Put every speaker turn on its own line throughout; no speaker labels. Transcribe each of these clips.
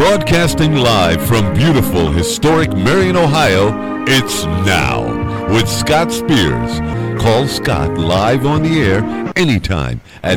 Broadcasting live from beautiful, historic Marion, Ohio, it's Now with Scott Spears. Call Scott live on the air anytime at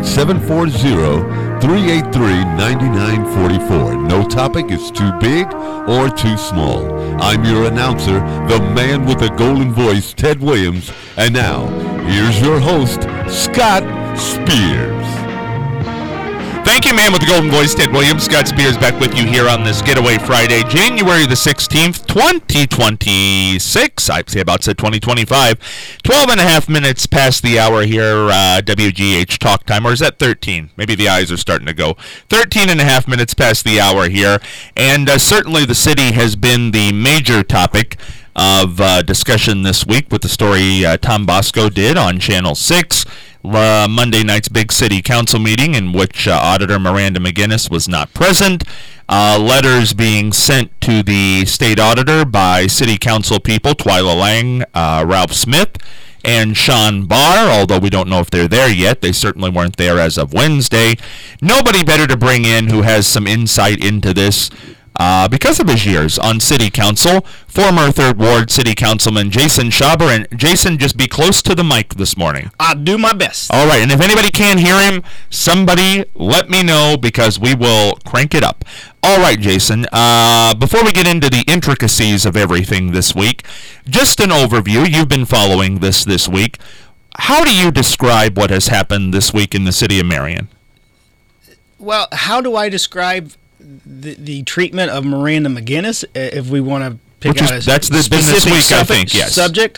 740-383-9944. No topic is too big or too small. I'm your announcer, the man with the golden voice, Ted Williams. And now, here's your host, Scott Spears.
Thank you, man with the golden voice, Ted Williams. Scott Spears back with you here on this Getaway Friday, January the 16th, 2026. I'd say about said 2025. 12 and a half minutes past the hour here, WGH talk time. Or is that 13? Maybe the eyes are starting to go. 13 and a half minutes past the hour here. And certainly the city has been the major topic of discussion this week with the story Tom Bosco did on Channel 6. Monday night's big city council meeting in which Auditor Miranda McGinnis was not present. Letters being sent to the state auditor by city council people Twyla Lang, Ralph Smith, and Sean Barr, although we don't know if they're there yet. They certainly weren't there as of Wednesday. Nobody better to bring in who has some insight into this because of his years on city council, former 3rd Ward City Councilman Jason Schaber. And Jason, just be close to the mic this morning.
I'll do my best.
All right, and if anybody can't hear him, somebody let me know because we will crank it up. All right, Jason, before we get into the intricacies of everything this week, just an overview. You've been following this week. How do you describe what has happened this week in the city of Marion?
Well, how do I describe the treatment of Miranda McGinnis, if we want to pick out a
that's been this week, I think, yes.
Subject?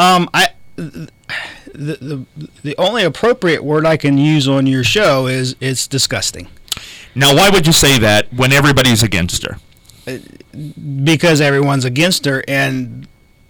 The only appropriate word I can use on your show is it's disgusting.
Now, why would you say that when everybody's against her?
Because everyone's against her, and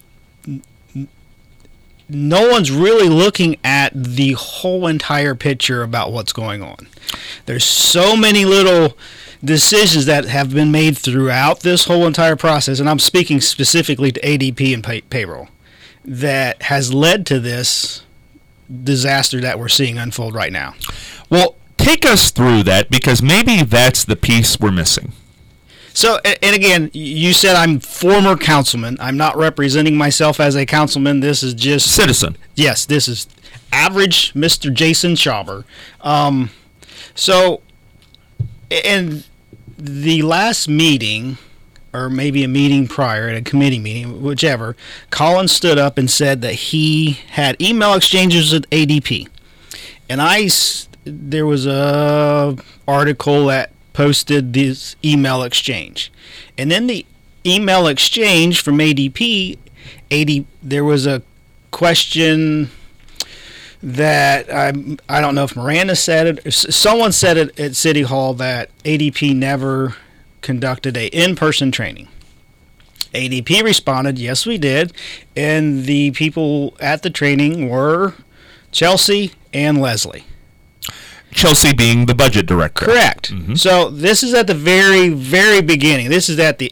no one's really looking at the whole entire picture about what's going on. There's so many little decisions that have been made throughout this whole entire process, and I'm speaking specifically to ADP and payroll, that has led to this disaster that we're seeing unfold right now.
Well, take us through that, because maybe that's the piece we're missing.
So, and again, you said I'm former councilman. I'm not representing myself as a councilman. This is just
citizen.
Yes, this is average Mr. Jason Schaber. So, in the last meeting, or maybe a meeting prior, at a committee meeting, whichever, Colin stood up and said that he had email exchanges with ADP. And there was a article that posted this email exchange. And then the email exchange from ADP, there was a question that I don't know if Miranda said it. Someone said it at City Hall that ADP never conducted a in-person training. ADP responded, yes, we did. And the people at the training were Chelsea and Leslie.
Chelsea being the budget director.
Correct. Mm-hmm. So this is at the very, very beginning. This is at the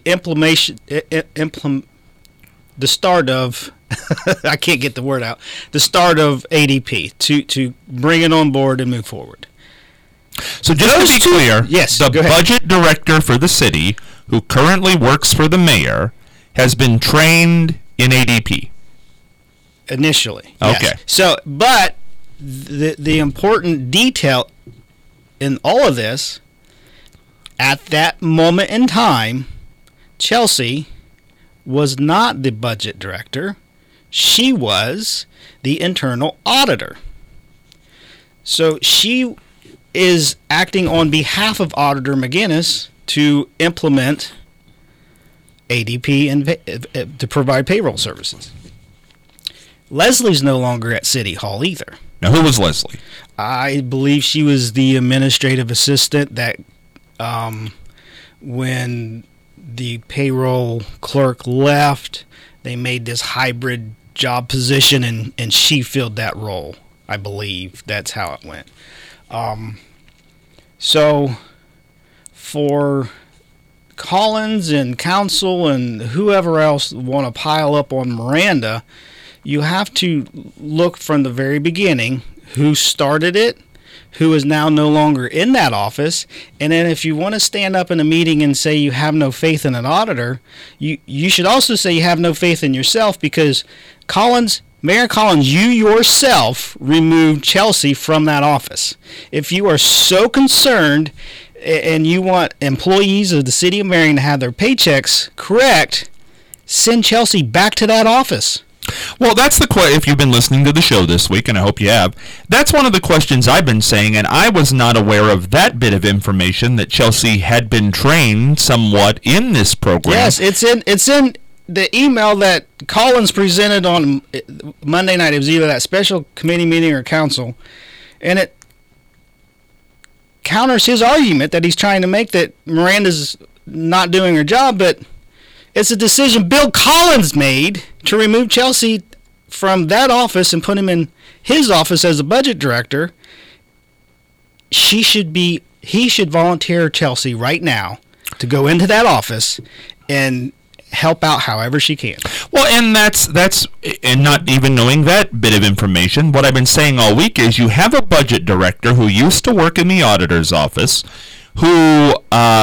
the start of I can't get the word out. The start of ADP to bring it on board and move forward.
So just to be clear,
yes,
the budget director for the city, who currently works for the mayor, has been trained in ADP.
Initially.
Okay.
Yes. So, but the important detail in all of this, at that moment in time, Chelsea was not the budget director. She was the internal auditor. So she is acting on behalf of Auditor McGinnis to implement ADP and to provide payroll services. Leslie's no longer at City Hall either.
Now, who was Leslie?
I believe she was the administrative assistant that when the payroll clerk left, they made this hybrid job position, and she filled that role. I believe that's how it went. So for Collins and council and whoever else want to pile up on Miranda, you have to look from the very beginning who started it who is now no longer in that office. And then if you want to stand up in a meeting and say you have no faith in an auditor, you should also say you have no faith in yourself, because Mayor Collins, you yourself removed Chelsea from that office. If you are so concerned and you want employees of the city of Marion to have their paychecks correct, send Chelsea back to that office.
Well, that's the question. If you've been listening to the show this week, and I hope you have, that's one of the questions I've been saying, and I was not aware of that bit of information, that Chelsea had been trained somewhat in this program.
Yes, it's in the email that Collins presented on Monday night. It was either that special committee meeting or council, and it counters his argument that he's trying to make that Miranda's not doing her job, but it's a decision Bill Collins made to remove Chelsea from that office and put him in his office as a budget director. He should volunteer Chelsea right now to go into that office and help out however she can.
Well, and that's and not even knowing that bit of information, what I've been saying all week is you have a budget director who used to work in the auditor's office, who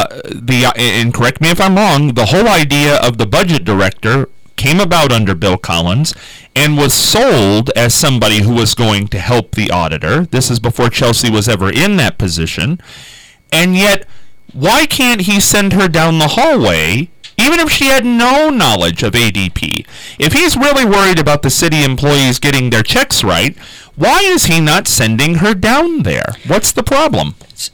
and correct me if I'm wrong, the whole idea of the budget director came about under Bill Collins and was sold as somebody who was going to help the auditor. This is before Chelsea was ever in that position. And yet, why can't he send her down the hallway, even if she had no knowledge of ADP? If he's really worried about the city employees getting their checks right, why is he not sending her down there? What's the problem?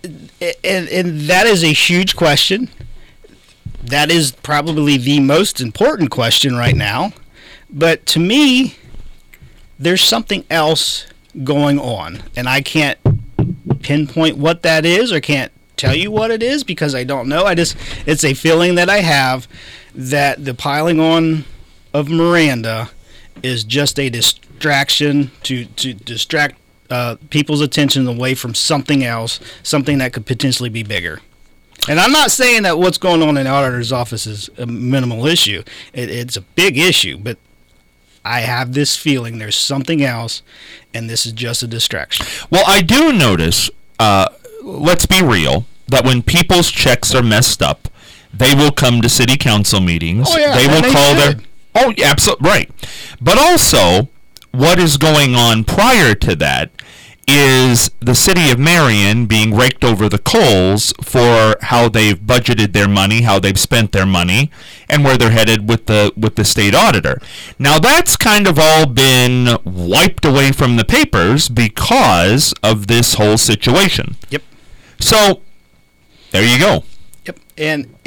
And that is a huge question. That is probably the most important question right now. But to me, there's something else going on. And I can't pinpoint what that is, or can't tell you what it is, because I don't know. It's a feeling that I have that the piling on of Miranda is just a distraction to distract people's attention away from something else, something that could potentially be bigger. And I'm not saying that what's going on in the auditor's office is a minimal issue. It's a big issue, but I have this feeling there's something else, and this is just a distraction.
Well, I do notice, let's be real, that when people's checks are messed up, they will come to city council meetings.
Oh, yeah,
they will call
should.
their... Oh, yeah, absolutely, right. But also, what is going on prior to that is the city of Marion being raked over the coals for how they've budgeted their money, how they've spent their money, and where they're headed with the state auditor. Now, that's kind of all been wiped away from the papers because of this whole situation.
Yep.
So, there you go.
Yep. And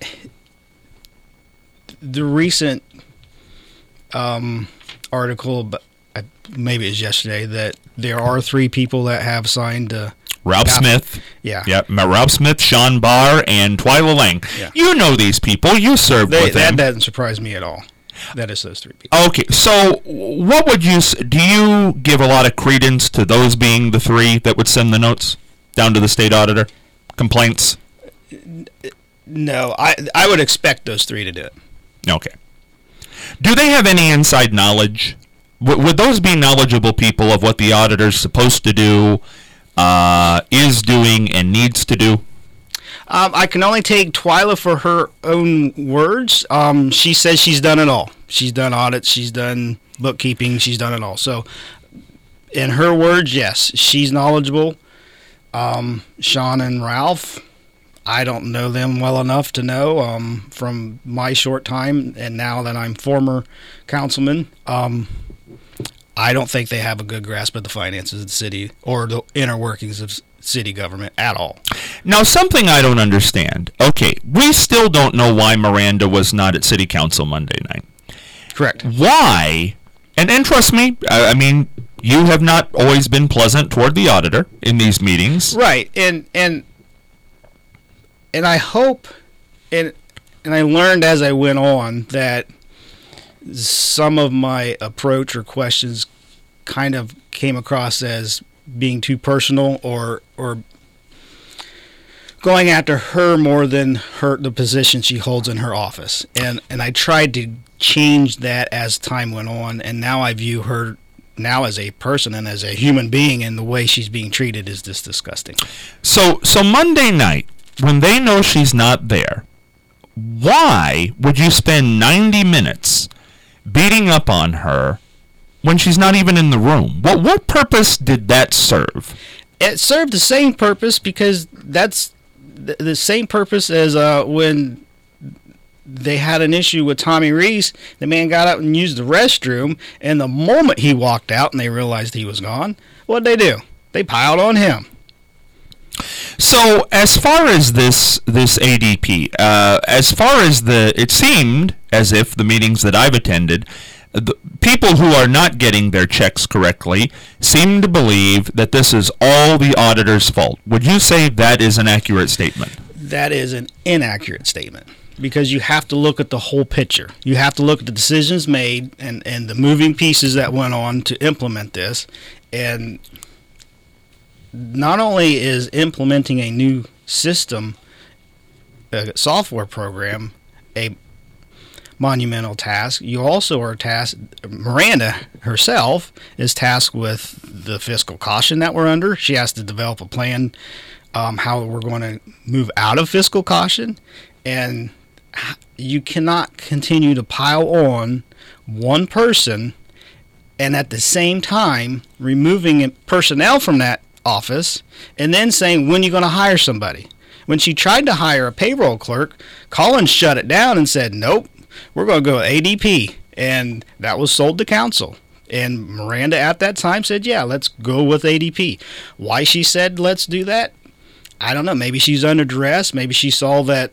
the recent article, maybe it's yesterday, that there are 3 people that have signed
Ralph Smith.
Yeah.
Yep. Ralph Smith, Sean Barr, and Twyla Lang.
Yeah.
You know these people. You served with them.
That doesn't surprise me at all. That is those 3 people.
Okay. So what would you... Do you give a lot of credence to those being the 3 that would send the notes down to the state auditor? Complaints?
No. I would expect those 3 to do it.
Okay. Do they have any inside knowledge? Would those be knowledgeable people of what the auditor's supposed to do, is doing, and needs to do?
I can only take Twyla for her own words. She says she's done it all. She's done audits, she's done bookkeeping, she's done it all. So, in her words, yes, she's knowledgeable. Sean and Ralph, I don't know them well enough to know from my short time, and now that I'm former councilman, I don't think they have a good grasp of the finances of the city or the inner workings of city government at all.
Now, something I don't understand. Okay, we still don't know why Miranda was not at city council Monday night.
Correct.
Why? And trust me, I mean, you have not always been pleasant toward the auditor in these meetings.
Right, and I hope, and I learned as I went on that some of my approach or questions kind of came across as being too personal or going after her more than the position she holds in her office. And I tried to change that as time went on, and now I view her now as a person and as a human being, and the way she's being treated is just disgusting.
So Monday night, when they know she's not there, why would you spend 90 minutes beating up on her when she's not even in the room? What purpose did that serve?
It served the same purpose, because that's the same purpose as when they had an issue with Tommy Reese. The man got up and used the restroom, and the moment he walked out and they realized he was gone, what'd they do? They piled on him.
So as far as this ADP, as far as it seemed as if the meetings that I've attended, the people who are not getting their checks correctly seem to believe that this is all the auditor's fault. Would you say that is an accurate statement?
That is an inaccurate statement, because you have to look at the whole picture. You have to look at the decisions made and the moving pieces that went on to implement this. And not only is implementing a new system, a software program, a monumental task, you also are tasked, Miranda herself is tasked with the fiscal caution that we're under. She has to develop a plan how we're going to move out of fiscal caution. And you cannot continue to pile on one person and at the same time removing personnel from that office and then saying, when are you going to hire somebody? When she tried to hire a payroll clerk, Collins shut it down and said, nope, we're going to go with ADP. And that was sold to council. And Miranda at that time said, yeah, let's go with ADP. Why she said let's do that, I don't know. Maybe she's under duress. Maybe she saw that,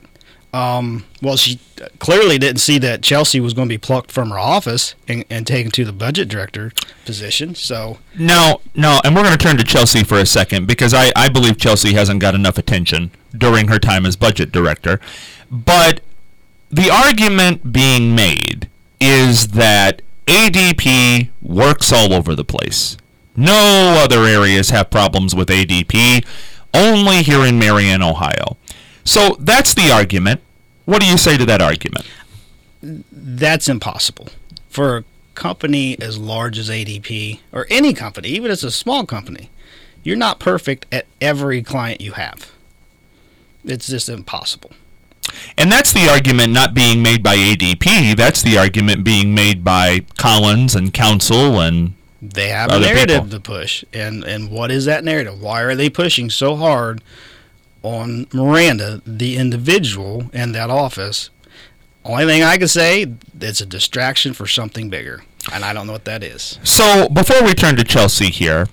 she clearly didn't see that Chelsea was going to be plucked from her office and taken to the budget director position. So
No, and we're going to turn to Chelsea for a second, because I believe Chelsea hasn't got enough attention during her time as budget director. But the argument being made is that ADP works all over the place. No other areas have problems with ADP, only here in Marion, Ohio. So that's the argument. What do you say to that argument?
That's impossible. For a company as large as ADP, or any company, even as a small company, you're not perfect at every client you have. It's just impossible.
And that's the argument not being made by ADP. That's the argument being made by Collins and council and
they have a narrative to push. And what is that narrative? Why are they pushing so hard on Miranda, the individual, and that office? Only thing I can say, it's a distraction for something bigger. And I don't know what that is.
So before we turn to Chelsea here,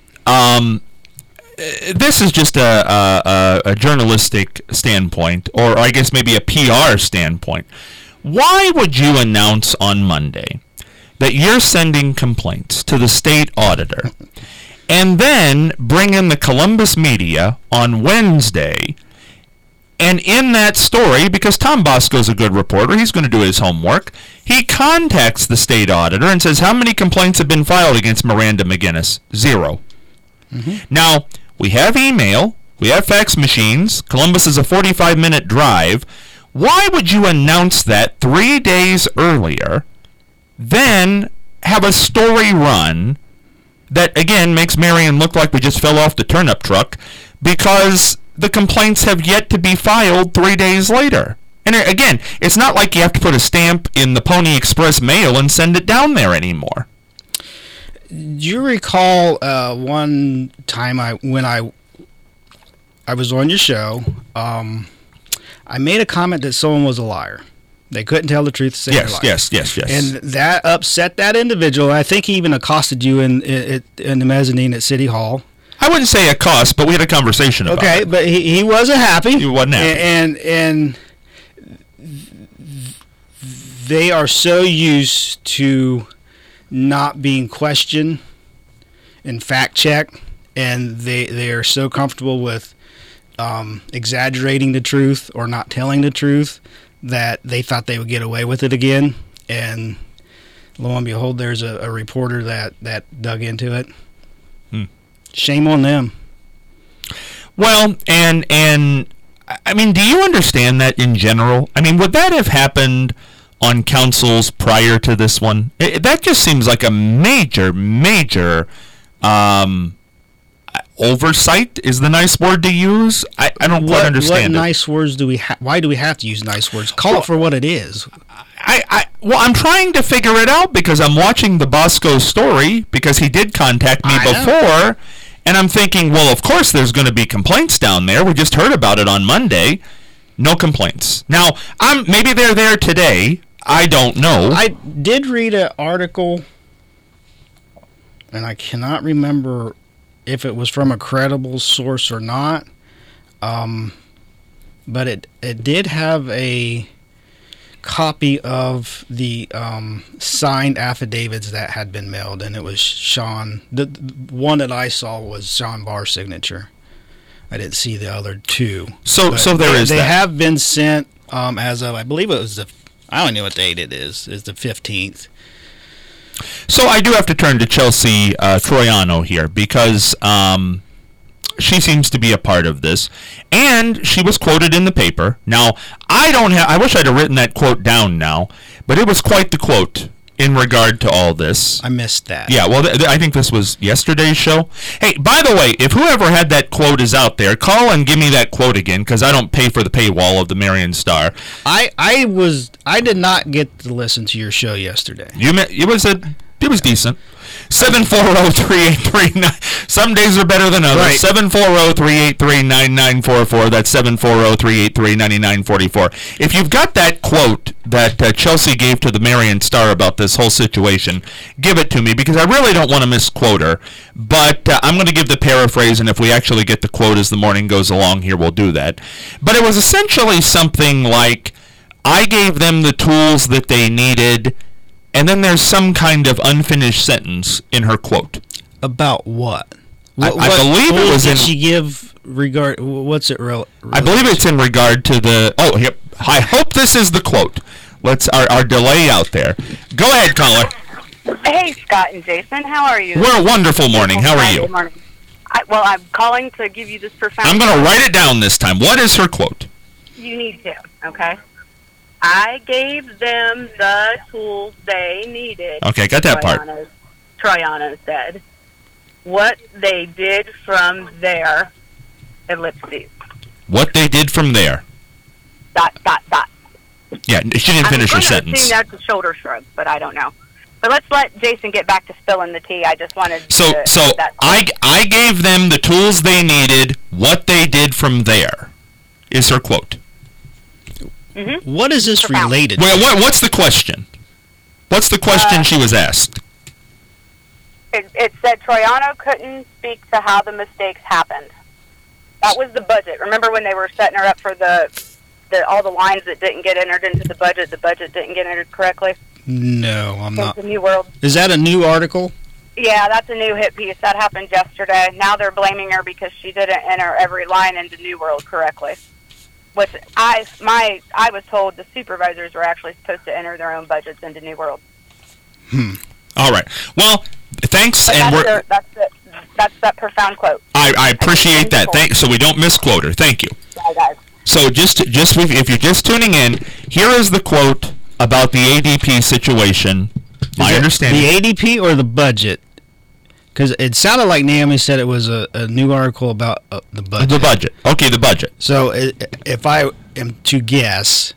this is just a journalistic standpoint, or I guess maybe a PR standpoint. Why would you announce on Monday that you're sending complaints to the state auditor and then bring in the Columbus media on Wednesday? And in that story, because Tom Bosco's a good reporter, he's going to do his homework, he contacts the state auditor and says, how many complaints have been filed against Miranda McGinnis? 0. Mm-hmm. Now, we have email, we have fax machines, Columbus is a 45-minute drive. Why would you announce that 3 days earlier, then have a story run that, again, makes Marion look like we just fell off the turnip truck because the complaints have yet to be filed 3 days later? And again, it's not like you have to put a stamp in the Pony Express mail and send it down there anymore.
Do you recall one time when I was on your show, I made a comment that someone was a liar. They couldn't tell the truth.
Yes.
And that upset that individual. I think he even accosted you in the mezzanine at City Hall.
I wouldn't say accost, but we had a conversation about it.
Okay, but he wasn't happy.
He wasn't happy.
And they are so used to not being questioned and fact checked, and they are so comfortable with exaggerating the truth or not telling the truth that they thought they would get away with it again. And lo and behold, there's a reporter that dug into it. Shame on them.
Well, and I mean, do you understand that in general? I mean, would that have happened on councils prior to this one? That just seems like a major oversight is the nice word to use. I don't quite understand
what nice words do we have? Why do we have to use nice words? Call it for what it is.
Well, I'm trying to figure it out because I'm watching the Bosco story because he did contact me before, and I'm thinking, well, of course there's going to be complaints down there. We just heard about it on Monday. No complaints. Now, maybe they're there today. I don't know.
I did read an article, and I cannot remember if it was from a credible source or not, but it did have a copy of the signed affidavits that had been mailed, and it was Sean. The one that I saw was Sean Barr's signature. I didn't see the other two.
So there is
they
that.
have been sent as of, I believe it was I don't know what date it is. It's the 15th.
So I do have to turn to Chelsea Troiano here because she seems to be a part of this, and she was quoted in the paper. Now, I wish I'd have written that quote down now, but it was quite the quote in regard to all this.
I missed that.
Yeah, well, I think this was yesterday's show. Hey, by the way, if whoever had that quote is out there, call and give me that quote again, because I don't pay for the paywall of the Marion Star.
I did not get to listen to your show yesterday.
It was decent. 740-3839. Some days are better than others. Right. 740-383-9944. That's 740-383-9944. If you've got that quote that Chelsea gave to the Marion Star about this whole situation, give it to me because I really don't want to misquote her. But I'm going to give the paraphrase, and if we actually get the quote as the morning goes along here, we'll do that. But it was essentially something like, I gave them the tools that they needed. And then there's some kind of unfinished sentence in her quote.
About what?
I believe it was in.
Did she give regard? What's it?
I believe it's in regard to the. Oh, here. I hope this is the quote. Let's our delay out there. Go ahead, caller.
Hey, Scott and Jason. How are you?
We're a wonderful morning. How are you?
Morning. I'm calling to give you this profound.
I'm going to write it down this time. What is her quote?
You need to. Okay. I gave them the tools they needed.
Okay, got that part.
Troiano said. What they did from there, ellipses.
What they did from there. ... Yeah, she didn't finish her sentence.
That's a shoulder shrug, but I don't know. But let's let Jason get back to spilling the tea. I just wanted
So I gave them the tools they needed. What they did from there is her quote.
Mm-hmm.
What is this related to?
Well, what's the question? What's the question she was asked?
It said Troiano couldn't speak to how the mistakes happened. That was the budget. Remember when they were setting her up for all the lines that didn't get entered into the budget didn't get entered correctly?
No, I'm not.
The New World.
Is that a new article?
Yeah, that's a new hit piece. That happened yesterday. Now they're blaming her because she didn't enter every line into New World correctly. Which I was told the supervisors were actually supposed to enter their own budgets into New World.
All right. Well, thanks,
but that's that profound quote.
I appreciate that. So we don't misquote her. Thank you.
Yeah, guys.
So just if you're just tuning in, here is the quote about the ADP situation. My understanding.
The ADP or the budget? Because it sounded like Naomi said it was a new article about the budget.
The budget. Okay, the budget.
So if I am to guess,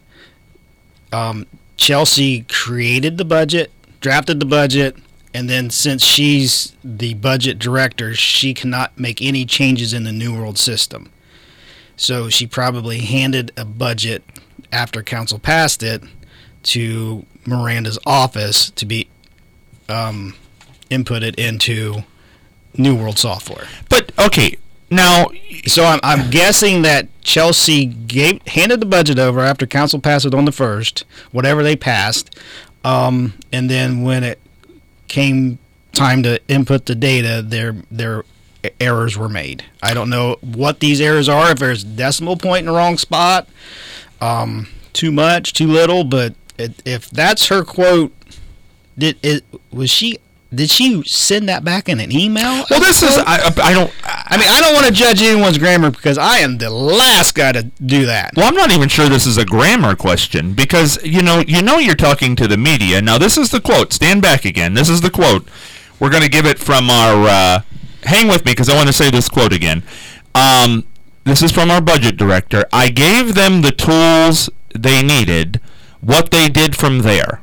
Chelsea created the budget, drafted the budget, and then since she's the budget director, she cannot make any changes in the New World system. So she probably handed a budget after council passed it to Miranda's office to be inputted into New World software.
But okay, now
so I'm guessing that Chelsea handed the budget over after council passed it on the 1st, whatever they passed, and then when it came time to input the data, their errors were made. I don't know what these errors are. If there's a decimal point in the wrong spot, too much, too little, but if that's her quote, did she send that back in an email?
Well, this is I
I mean, I don't want to judge anyone's grammar because I am the last guy to do that.
Well, I'm not even sure this is a grammar question because, you know you're talking to the media. Now, this is the quote. Stand back again. This is the quote. We're going to give it from our, hang with me because I want to say this quote again. This is from our budget director. I gave them the tools they needed. What they did from there.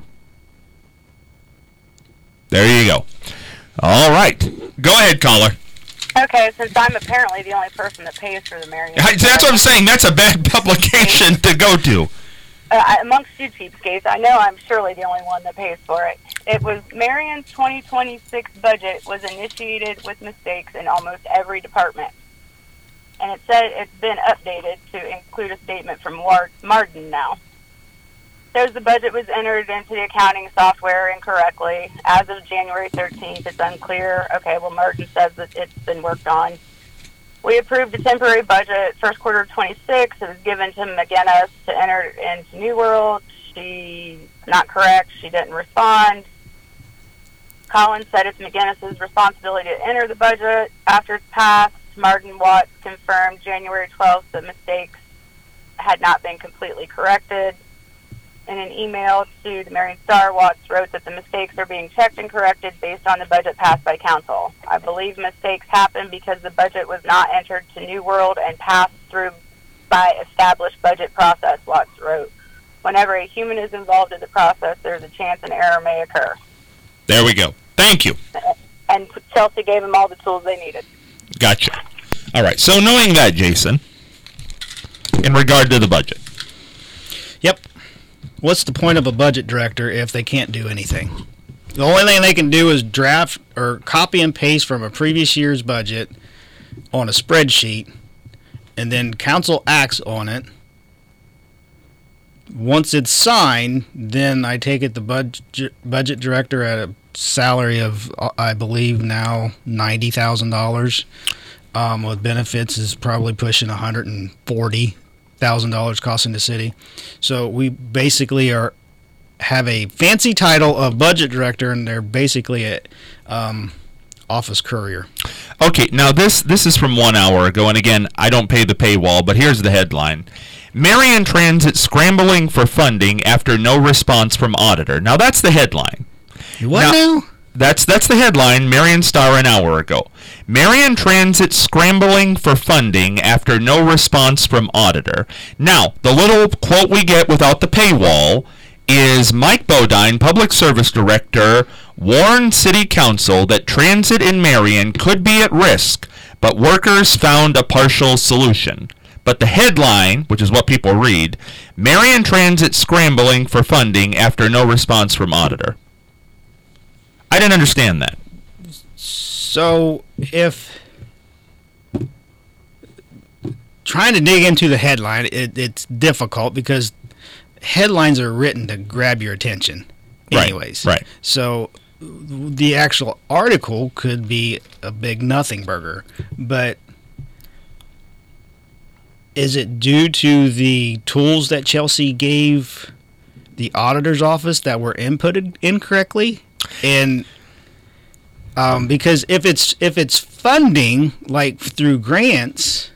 There you go. All right. Go ahead, caller.
Okay, since I'm apparently the only person that pays for the Marion.
That's what I'm saying. That's a bad publication to go to.
Amongst you cheapskates, I know I'm surely the only one that pays for it. It was Marion's 2026 budget was initiated with mistakes in almost every department. And it said it's been updated to include a statement from Martin now. Shows the budget was entered into the accounting software incorrectly. As of January 13th, it's unclear. Okay, well, Martin says that it's been worked on. We approved a temporary budget first quarter of 26. It was given to McGinnis to enter into New World. She's not correct. She didn't respond. Collins said it's McGinnis's responsibility to enter the budget. After it's passed, Martin Watts confirmed January 12th that mistakes had not been completely corrected. In an email to the Marion Star, Watts wrote that the mistakes are being checked and corrected based on the budget passed by council. I believe mistakes happened because the budget was not entered to New World and passed through by established budget process, Watts wrote. Whenever a human is involved in the process, there's a chance an error may occur.
There we go. Thank you.
And Chelsea gave them all the tools they needed.
Gotcha. All right. So knowing that, Jason, in regard to the budget.
Yep. What's the point of a budget director if they can't do anything? The only thing they can do is draft or copy and paste from a previous year's budget on a spreadsheet, and then council acts on it. Once it's signed, then I take it the budget director at a salary of, I believe now, $90,000. With benefits is probably pushing $140,000 costing the city. So we basically have a fancy title of budget director, and they're basically a office courier.
Okay, now this is from 1 hour ago, and again, I don't pay the paywall, but here's the headline. Marion Transit scrambling for funding after no response from auditor. Now that's the headline.
What now?
That's the headline, Marion Star an hour ago. Marion Transit scrambling for funding after no response from auditor. Now, the little quote we get without the paywall is Mike Bodine, Public Service Director, warned City Council that transit in Marion could be at risk, but workers found a partial solution. But the headline, which is what people read, Marion Transit scrambling for funding after no response from auditor. I didn't understand that.
So if trying to dig into the headline, it's difficult because headlines are written to grab your attention anyways.
Right.
So the actual article could be a big nothing burger, but is it due to the tools that Chelsea gave the auditor's office that were inputted incorrectly? And because if it's funding like through grants,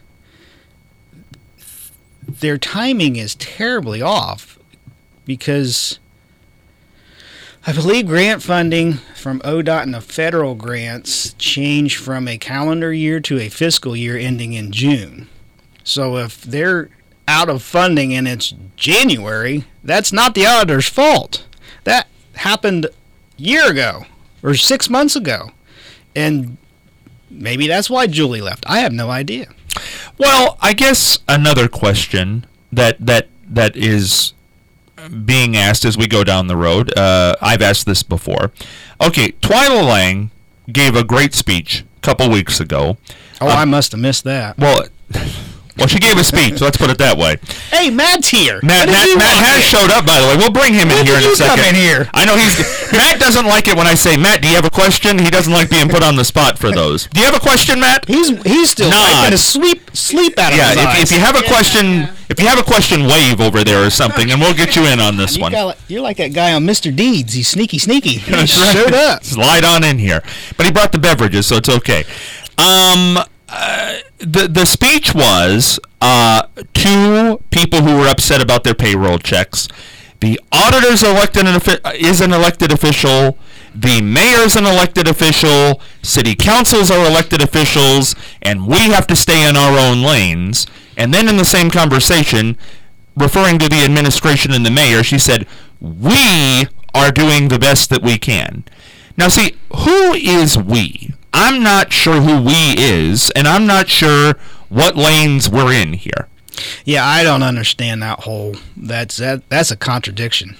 their timing is terribly off, because I believe grant funding from ODOT and the federal grants change from a calendar year to a fiscal year ending in June. So if they're out of funding and it's January, that's not the auditor's fault. That happened a year ago or 6 months ago. And maybe that's why Julie left. I have no idea.
Well, I guess another question that is being asked as we go down the road, I've asked this before. Okay, Twyla Lang gave a great speech a couple weeks ago.
Oh, I must have missed that.
Well, she gave a speech, so let's put it that way.
Hey, Matt's here.
Matt has showed up, by the way. We'll bring him in here in a second.
Come in here.
I know Matt doesn't like it when I say, Matt, do you have a question? He doesn't like being put on the spot for those. Do you have a question, Matt?
He's still wiping his sleep out of his eyes.
If you have a question, wave over there or something, and we'll get you in on this one.
You're like that guy on Mr. Deeds. He's sneaky. He
That's
showed
right.
up.
Slide on in here. But he brought the beverages, so it's okay. the speech was two people who were upset about their payroll checks. The auditor's is an elected official. The mayor's an elected official. City councils are elected officials, and we have to stay in our own lanes. And then in the same conversation, referring to the administration and the mayor, she said, "We are doing the best that we can." Now, see, who is we? I'm not sure who we is, and I'm not sure what lanes we're in here.
Yeah, I don't understand that whole. That's a contradiction.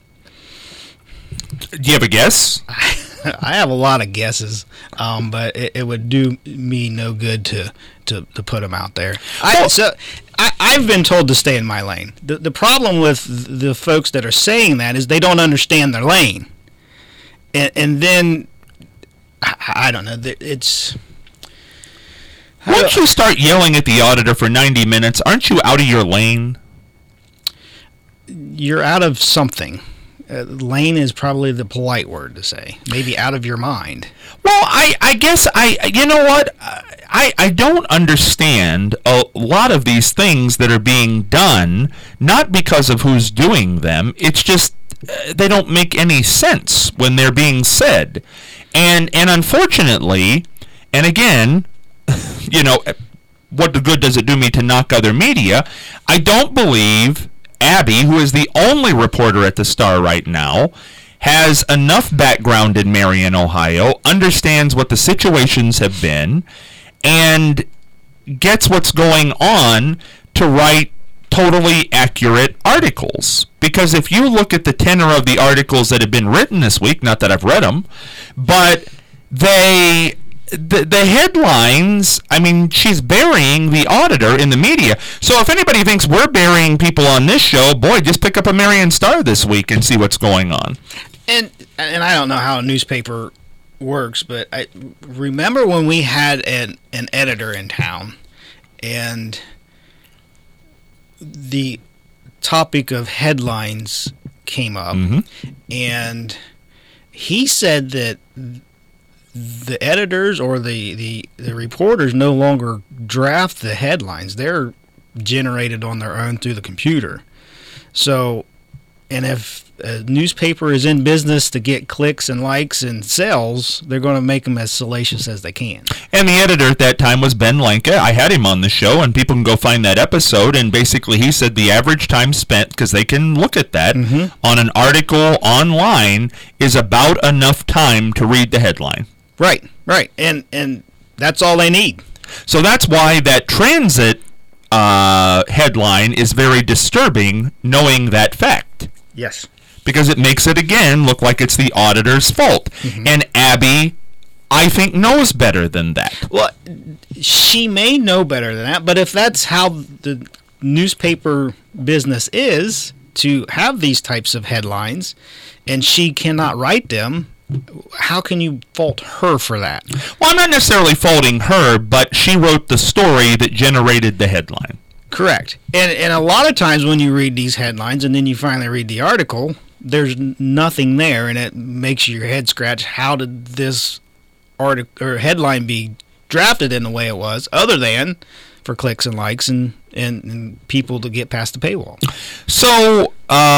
Do you have a guess?
I have a lot of guesses, but it would do me no good to put them out there. I've been told to stay in my lane. The problem with the folks that are saying that is they don't understand their lane, and then I don't know. It's.
Once you start yelling at the auditor for 90 minutes, aren't you out of your lane?
You're out of something. Lane is probably the polite word to say. Maybe out of your mind.
Well, I guess you know what? I don't understand a lot of these things that are being done, not because of who's doing them. It's just they don't make any sense when they're being said. And unfortunately, and again, you know, what the good does it do me to knock other media? I don't believe Abby, who is the only reporter at the Star right now, has enough background in Marion, Ohio, understands what the situations have been, and gets what's going on to write totally accurate articles. Because if you look at the tenor of the articles that have been written this week, not that I've read them, but the headlines, I mean, she's burying the auditor in the media. So if anybody thinks we're burying people on this show, boy, just pick up a Marion Star this week and see what's going on.
And I don't know how a newspaper works, but I remember when we had an editor in town, and the topic of headlines came up, and he said that the editors or the reporters no longer draft the headlines. They're generated on their own through the computer. So, and if a newspaper is in business to get clicks and likes and sales, they're going to make them as salacious as they can.
And the editor at that time was Ben Lenka. I had him on the show, and people can go find that episode. And basically he said the average time spent, because they can look at that, on an article online is about enough time to read the headline.
Right. And that's all they need.
So that's why that transit headline is very disturbing, knowing that fact.
Yes.
Because it makes it, again, look like it's the auditor's fault. And Abby, I think, knows better than that.
Well, she may know better than that, but if that's how the newspaper business is, to have these types of headlines, and she cannot write them, how can you fault her for that?
Well, I'm not necessarily faulting her, but she wrote the story that generated the headline.
Correct. And a lot of times when you read these headlines and then you finally read the article, there's nothing there, and it makes your head scratch. How did this article or headline be drafted in the way it was, other than for clicks and likes and people to get past the paywall?
So,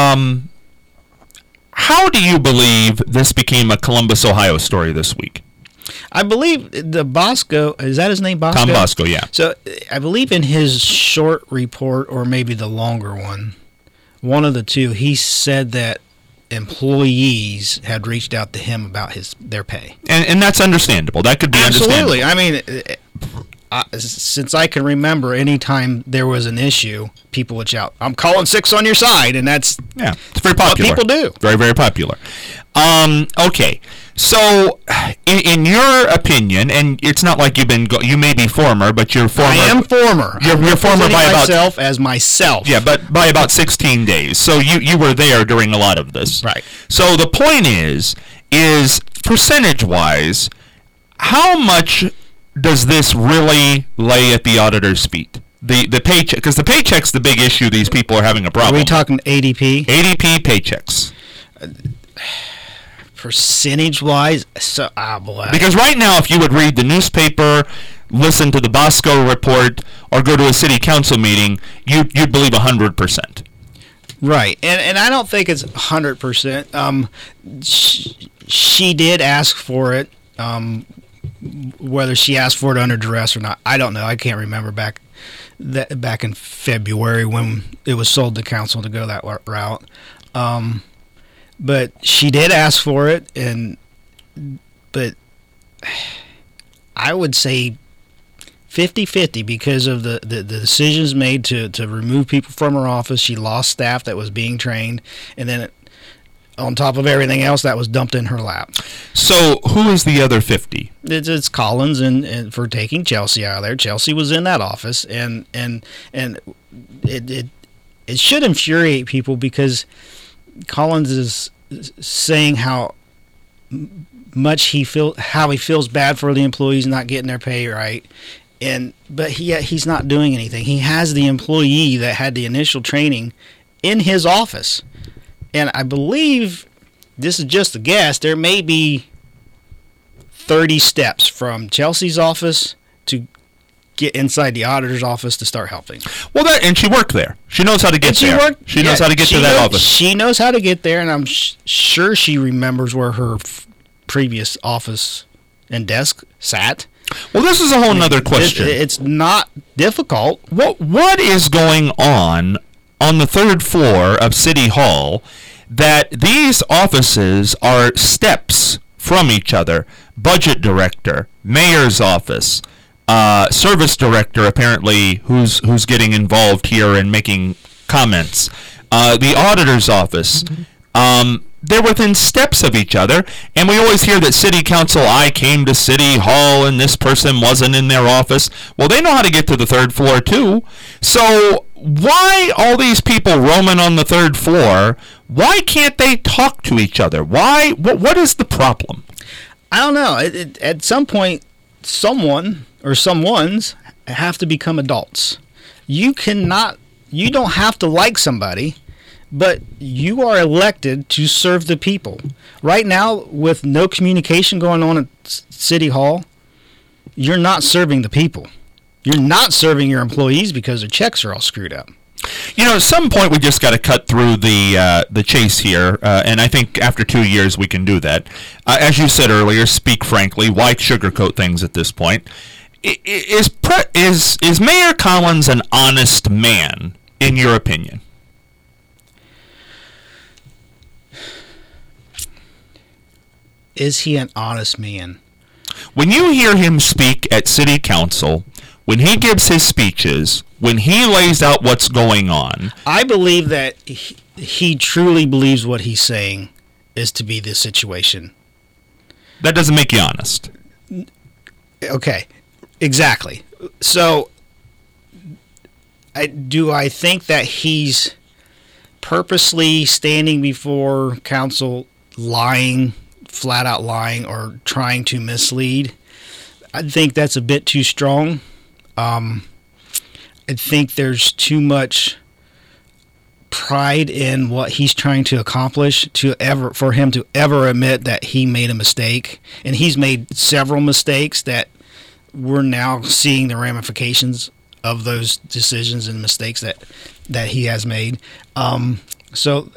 how do you believe this became a Columbus, Ohio story this week?
I believe the Bosco, is that his name, Bosco?
Tom Bosco, yeah.
So I believe in his short report, or maybe the longer one of the two, he said that employees had reached out to him about their pay.
And that's understandable. That could be
Absolutely.
understandable.
I mean, since I can remember, anytime there was an issue, people would shout, "I'm calling 6 on your side," and that's
it's very popular.
What people do.
Very, very popular. Okay, so in your opinion, and it's not like you may be former, but you're former.
I am former.
You're former by about
myself as myself.
Yeah, but by about 16 days. So you were there during a lot of this.
Right.
So the point is percentage-wise, how much does this really lay at the auditor's feet? The paycheck, because the paycheck's the big issue these people are having a problem.
Are we talking ADP?
ADP paychecks.
Percentage-wise, so boy.
Because right now, if you would read the newspaper, listen to the Bosco report or go to a city council meeting, you'd believe 100%.
Right, and I don't think it's 100%. She did ask for it. Whether she asked for it under duress or not, I don't know. I can't remember back in February when it was sold to council to go that route. But she did ask for it, but I would say 50-50 because of the decisions made to remove people from her office. She lost staff that was being trained, and then on top of everything else, that was dumped in her lap.
So who is the other 50?
It's Collins and for taking Chelsea out of there. Chelsea was in that office, and it should infuriate people because Collins is saying how much he feels bad for the employees not getting their pay right, but he's not doing anything. He has the employee that had the initial training in his office. And I believe, this is just a guess, there may be 30 steps from Chelsea's office to get inside the auditor's office to start helping.
Well, and she worked there. She knows how to get there. She knows how to get to that office.
She knows how to get there, and I'm sure she remembers where her previous office and desk sat.
Well, this is a whole other question.
It's not difficult.
What is going on the third floor of City Hall that these offices are steps from each other? Budget director, mayor's office, service director apparently who's getting involved here and making comments, the auditor's office. They're within steps of each other, and we always hear that city council, I came to City Hall and this person wasn't in their office. Well, they know how to get to the third floor too. So why all these people roaming on the third floor? Why can't they talk to each other? Why? What is the problem?
I don't know. At some point, someone or someones have to become adults. You don't have to like somebody, but you are elected to serve the people. Right now, with no communication going on at City Hall, you're not serving the people. You're not serving your employees because their checks are all screwed up.
At some point we just got to cut through the chase here, and I think after 2 years we can do that. As you said earlier, speak frankly. Why sugarcoat things at this point? Is Mayor Collins an honest man, in your opinion?
Is he an honest man?
When you hear him speak at City Council, when he gives his speeches, when he lays out what's going on,
I believe that he truly believes what he's saying is to be this situation.
That doesn't make you honest.
Okay, exactly. So, do I think that he's purposely standing before council lying, flat out lying, or trying to mislead? I think that's a bit too strong. I think there's too much pride in what he's trying to accomplish for him to ever admit that he made a mistake. And he's made several mistakes that we're now seeing the ramifications of those decisions and mistakes that he has made. So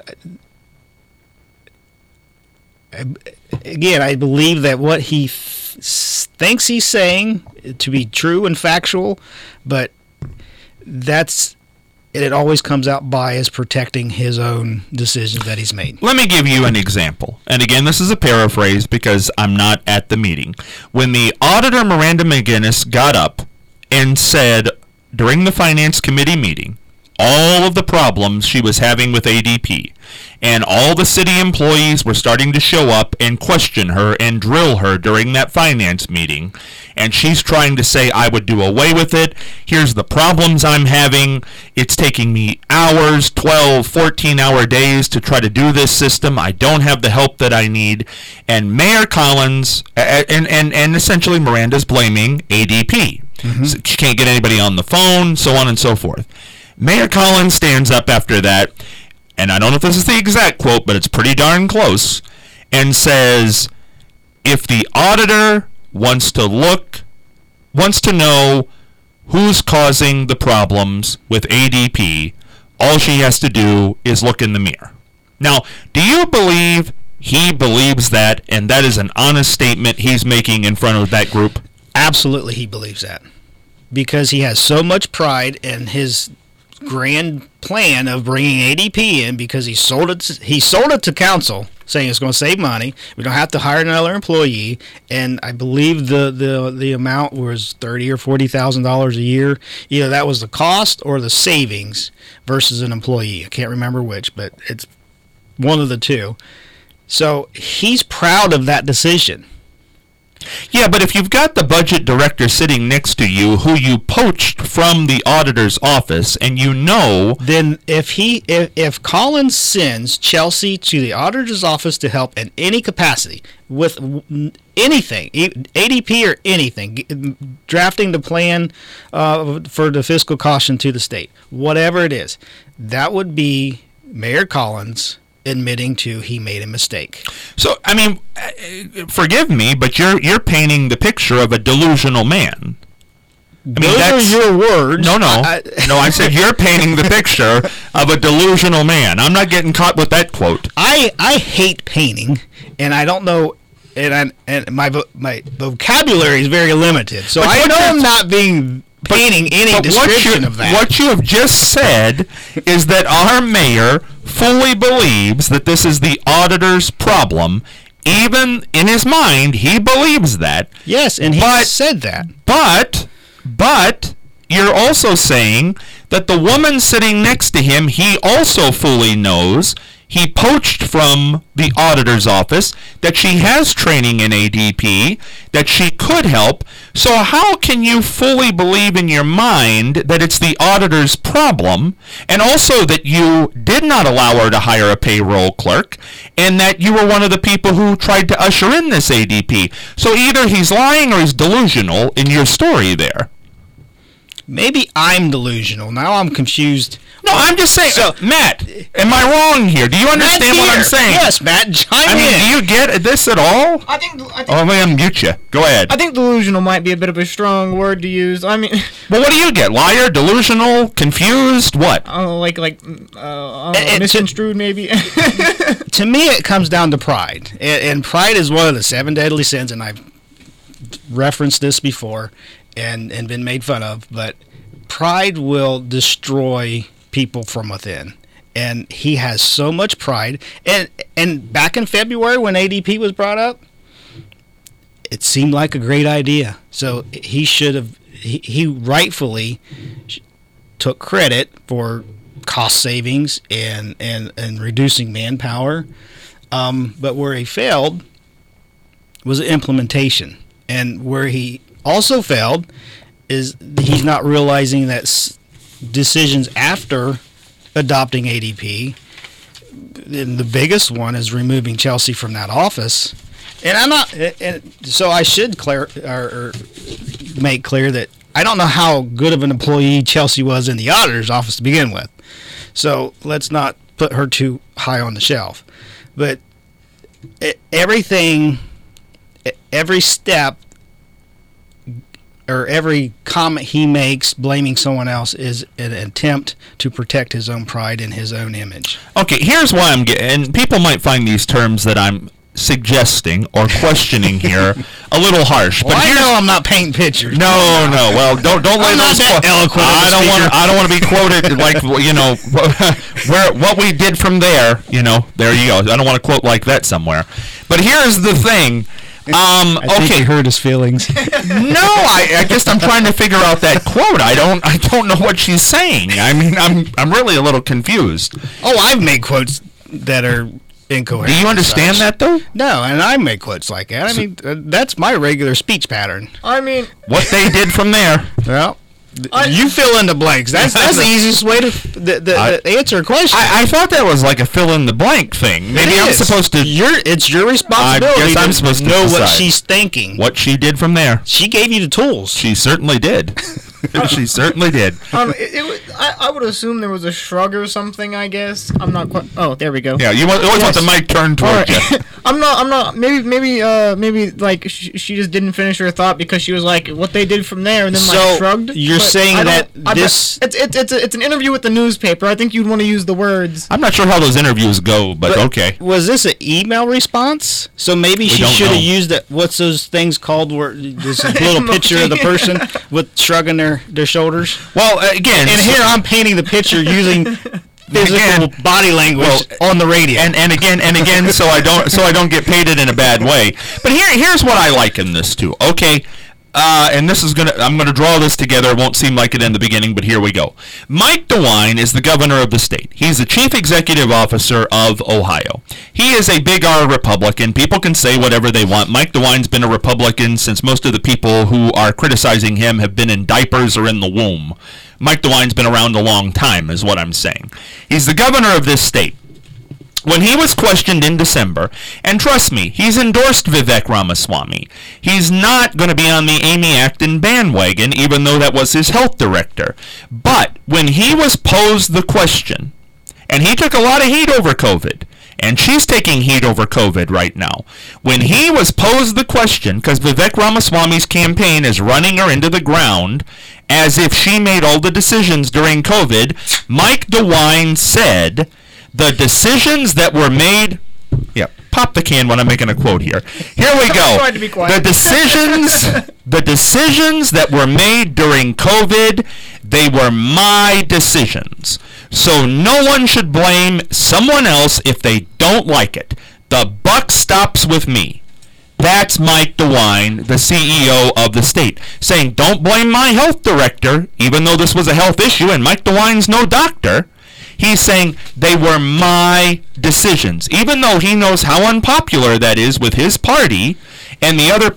again, I believe that what he thinks he's saying to be true and factual, but it always comes out biased, protecting his own decisions that he's made.
Let me give you an example. And again, this is a paraphrase because I'm not at the meeting. When the auditor, Miranda McGinnis, got up and said during the Finance Committee meeting all of the problems she was having with ADP, and all the city employees were starting to show up and question her and drill her during that finance meeting, and she's trying to say, I would do away with it, here's the problems I'm having, it's taking me hours, 12, 14-hour days to try to do this system, I don't have the help that I need, and Mayor Collins, and essentially Miranda's blaming ADP. Mm-hmm. So she can't get anybody on the phone, so on and so forth. Mayor Collins stands up after that, and I don't know if this is the exact quote, but it's pretty darn close, and says, if the auditor wants to look wants to know who's causing the problems with ADP, all she has to do is look in the mirror. Now, do you believe he believes that, and that is an honest statement he's making in front of that group?
Absolutely, he believes that. Because he has so much pride in his grand plan of bringing ADP in, because he sold it to council, saying it's going to save money. We don't have to hire another employee, and I believe the amount was $30,000 or $40,000 a year. Either that was the cost or the savings versus an employee. I can't remember which, but it's one of the two. So he's proud of that decision.
Yeah, but if you've got the budget director sitting next to you who you poached from the auditor's office, and you know...
Then if Collins sends Chelsea to the auditor's office to help in any capacity, with anything, ADP or anything, drafting the plan for the fiscal caution to the state, whatever it is, that would be Mayor Collins admitting to he made a mistake.
So, I mean, forgive me, but you're painting the picture of a delusional man.
Those are your words.
No, I said you're painting the picture of a delusional man. I'm not getting caught with that quote.
I hate painting, and I don't know, and my vocabulary is very limited. So I know I'm not being painting any description of that.
What you have just said is that our mayor fully believes that this is the auditor's problem. Even in his mind, he believes that.
Yes, and he said that.
But you're also saying that the woman sitting next to him, he also fully knows, he poached from the auditor's office, that she has training in ADP, that she could help. So how can you fully believe in your mind that it's the auditor's problem, and also that you did not allow her to hire a payroll clerk, and that you were one of the people who tried to usher in this ADP? So either he's lying or he's delusional in your story there.
Maybe I'm delusional. Now I'm confused.
No, I'm just saying. So, Matt, am I wrong here? Do you understand what I'm saying?
Yes, Matt, chime in.
Do you get this at all?
I think
I'm going to mute you. Go ahead.
I think delusional might be a bit of a strong word to use. I mean...
Well, what do you get? Liar, delusional, confused, what?
Misconstrued, maybe.
To me, it comes down to pride. And pride is one of the 7 deadly sins, and I've referenced this before and been made fun of, but pride will destroy people from within. And he has so much pride. And back in February when ADP was brought up, it seemed like a great idea. So he should have, he rightfully took credit for cost savings and reducing manpower. But where he failed was implementation. And where he also failed is he's not realizing that decisions after adopting ADP, and the biggest one is removing Chelsea from that office. And I'm not, and so I should make clear that I don't know how good of an employee Chelsea was in the auditor's office to begin with. So let's not put her too high on the shelf. But everything, every step, or every comment he makes blaming someone else is an attempt to protect his own pride and his own image.
Okay, here's why I'm getting, and people might find these terms that I'm suggesting or questioning here a little harsh.
Well,
but
I know I'm not painting pictures.
No. Well, don't lay those.
Eloquent.
I don't want to be quoted like what we did from there. There you go. I don't want to quote like that somewhere. But here's the thing.
I think he hurt his feelings.
No, I guess I'm trying to figure out that quote. I don't know what she's saying. I mean, I'm really a little confused.
Oh, I've made quotes that are incoherent.
Do you understand that though?
No, and I make quotes like that. I mean, that's my regular speech pattern.
I mean,
what they did from there.
Well, you fill in the blanks. That's the easiest way to answer a question.
I thought that was like a fill in the blank thing. Maybe I'm supposed to.
It's your responsibility.
I guess I'm supposed to
know
decide
what she's thinking.
What she did from there.
She gave you the tools.
She certainly did. She certainly did.
I would assume there was a shrug or something. I guess I'm not quite. Oh, there we go.
Yeah, you always want the mic turned toward you.
I'm not. Maybe like she just didn't finish her thought because she was like, what they did from there, and then like shrugged.
You're
But
saying
I
that
don't- I
this.
bet- it's an interview with the newspaper. I think you'd want to use the words.
I'm not sure how those interviews go, but okay.
Was this an email response? So maybe she
don't
should
know.
have used that. What's those things called where there's a little picture of the person with shrugging their shoulders?
Well, again,
And here I'm painting the picture using physical
Again,
body language on the radio.
and again, so I don't get painted in a bad way. But here's what I liken this to. Okay. And I'm gonna draw this together. It won't seem like it in the beginning, but here we go. Mike DeWine is the governor of the state. He's the chief executive officer of Ohio. He is a big R Republican. People can say whatever they want. Mike DeWine's been a Republican since most of the people who are criticizing him have been in diapers or in the womb. Mike DeWine's been around a long time, is what I'm saying. He's the governor of this state. When he was questioned in December, and trust me, he's endorsed Vivek Ramaswamy. He's not going to be on the Amy Acton bandwagon, even though that was his health director. But when he was posed the question, and he took a lot of heat over COVID, and she's taking heat over COVID right now. When he was posed the question, because Vivek Ramaswamy's campaign is running her into the ground as if she made all the decisions during COVID, Mike DeWine said, the decisions that were made... Yeah, pop the can when I'm making a quote here. Here we go.
Trying to be quiet.
The decisions that were made during COVID, they were my decisions. So no one should blame someone else if they don't like it. The buck stops with me. That's Mike DeWine, the CEO of the state, saying, don't blame my health director, even though this was a health issue and Mike DeWine's no doctor. He's saying they were my decisions, even though he knows how unpopular that is with his party and the other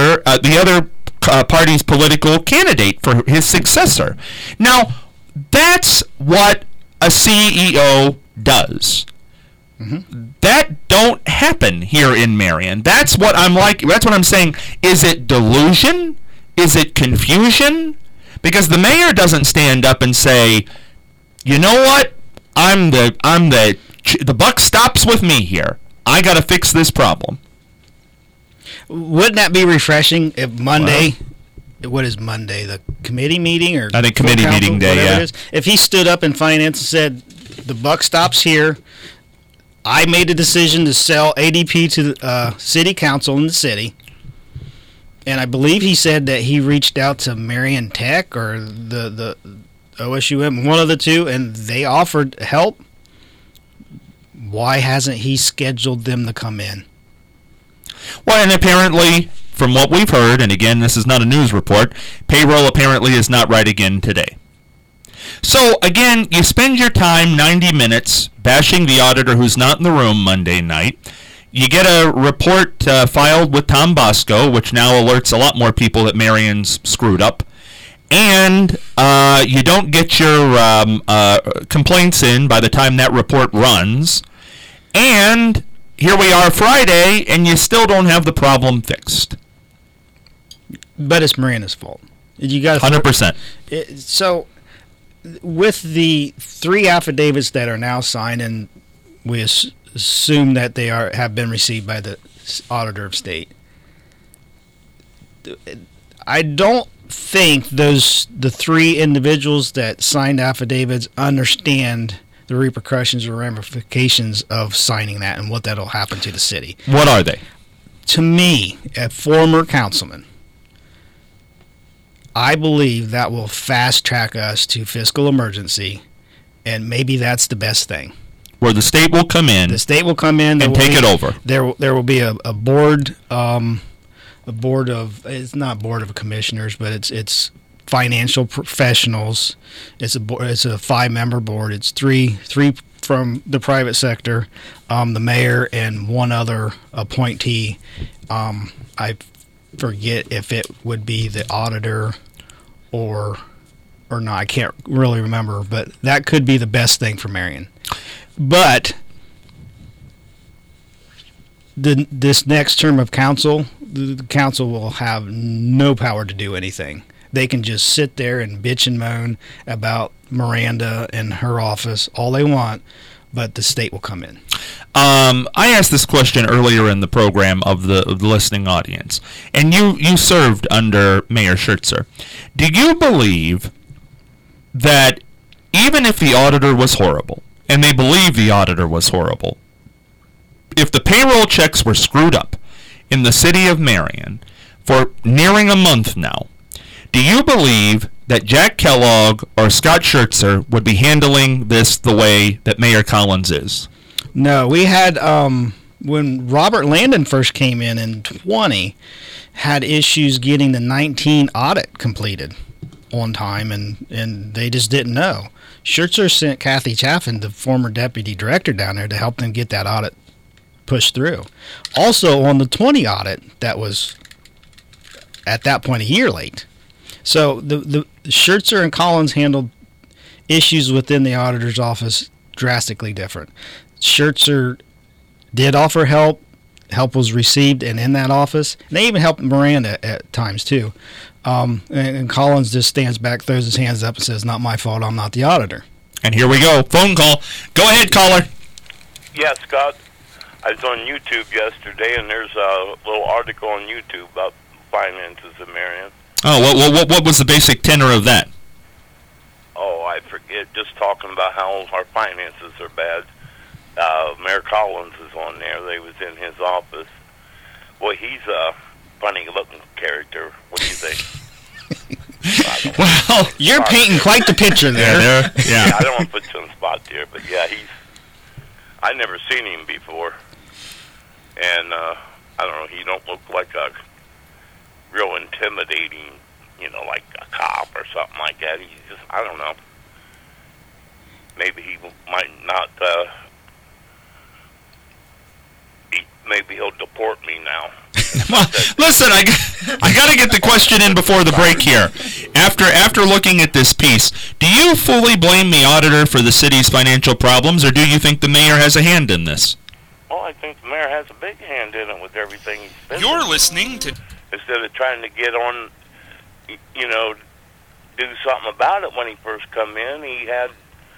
party's political candidate for his successor. Now, that's what a CEO does. Mm-hmm. That don't happen here in Marion. That's what I'm saying. Is it delusion? Is it confusion? Because the mayor doesn't stand up and say, you know what? The buck stops with me here. I got to fix this problem.
Wouldn't that be refreshing if Monday, what is Monday, the committee meeting? Or
I think committee
council,
meeting day, yeah.
it is, if he stood up in finance and said, the buck stops here, I made a decision to sell ADP to the city council in the city, and I believe he said that he reached out to Marion Tech or the OSUM, one of the two, and they offered help. Why hasn't he scheduled them to come in?
Well, and apparently, from what we've heard, and again, this is not a news report, payroll apparently is not right again today. So, again, you spend your time 90 minutes bashing the auditor who's not in the room Monday night. You get a report filed with Tom Bosco, which now alerts a lot more people that Marion's screwed up. And you don't get your complaints in by the time that report runs. And here we are Friday, and you still don't have the problem fixed.
But it's Marina's fault. You got
100%.
So, with the 3 affidavits that are now signed, and we assume that they have been received by the Auditor of State, I don't think the 3 individuals that signed affidavits understand the repercussions or ramifications of signing that and what that'll happen to the city.
What are they?
To me, a former councilman, I believe that will fast track us to fiscal emergency, and maybe that's the best thing.
Where the state will come in.
The state will come in
and take it over.
There will be a board. A board of, it's not board of commissioners, but it's financial professionals. It's a 5-member board. It's three from the private sector, the mayor and one other appointee. I forget if it would be the auditor or not. I can't really remember, but that could be the best thing for Marion. But this next term of council, the council will have no power to do anything. They can just sit there and bitch and moan about Miranda and her office all they want, but the state will come in.
I asked this question earlier in the program of the listening audience, and you served under Mayor Schertzer. Do you believe that even if the auditor was horrible, and they believe the auditor was horrible, if the payroll checks were screwed up in the city of Marion for nearing a month now, do you believe that Jack Kellogg or Scott Schertzer would be handling this the way that Mayor Collins is?
No, we had, when Robert Landon first came in 20, had issues getting the 19 audit completed on time, and they just didn't know. Schertzer sent Kathy Chaffin, the former deputy director, down there to help them get that audit pushed through. Also, on the 20 audit, that was, at that point, a year late. So the Schertzer and Collins handled issues within the auditor's office drastically different. Schertzer did offer help. Help was received and in that office. And they even helped Miranda at times, too. And Collins just stands back, throws his hands up, and says, "Not my fault, I'm not the auditor."
And here we go. Phone call. Go ahead, caller.
Yeah, Scott. I was on YouTube yesterday, and there's a little article on YouTube about finances in Marion.
Oh, what was the basic tenor of that?
Oh, I forget. Just talking about how our finances are bad. Mayor Collins is on there. They was in his office. Boy, he's a funny-looking character. What do you think?
Well,
you're painting quite the picture there.
Yeah.
I don't want to put you on the spot there, but yeah, I never seen him before, and I don't know. He don't look like a real intimidating, like a cop or something like that. He's just, I don't know. Maybe he might not. Maybe he'll deport me now.
Well, listen, I got to get the question in before the break here. After looking at this piece, do you fully blame the auditor for the city's financial problems, or do you think the mayor has a hand in this?
Well, I think the mayor has a big hand in it with everything he's been.
You're listening to...
Instead of trying to get on, do something about it when he first come in, he had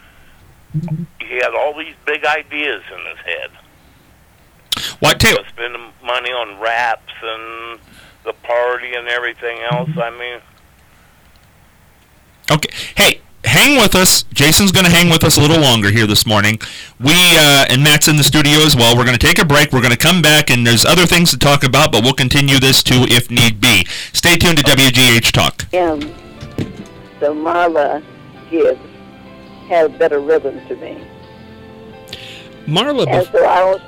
all these big ideas in his head.
What?
Spending money on wraps and the party and everything else. I mean...
Okay. Hey, hang with us. Jason's going to hang with us a little longer here this morning. And Matt's in the studio as well. We're going to take a break. We're going to come back, and there's other things to talk about, but we'll continue this too if need be. Stay tuned to WGH Talk.
So Marla Gibbs had a better rhythm to me.
Marla,
and so I don't